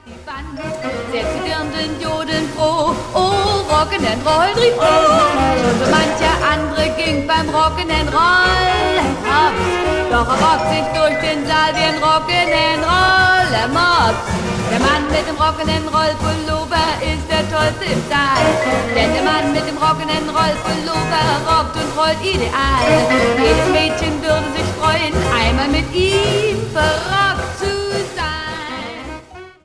Die Band, selbst die Dirndl jodeln froh, oh, Rock'n'Roll trieb schon so mancher andere ging beim Rock'n'Roll Hops, doch rockt sich durch den Saal wie ein Rock'n'Roll Mops. Der Mann mit dem Rock'n'Roll Pullover ist der tollste im Saal, denn der Mann mit dem Rock'n'Roll Pullover rockt und rollt ideal. Jedes Mädchen würde sich freuen, einmal mit ihm verraten.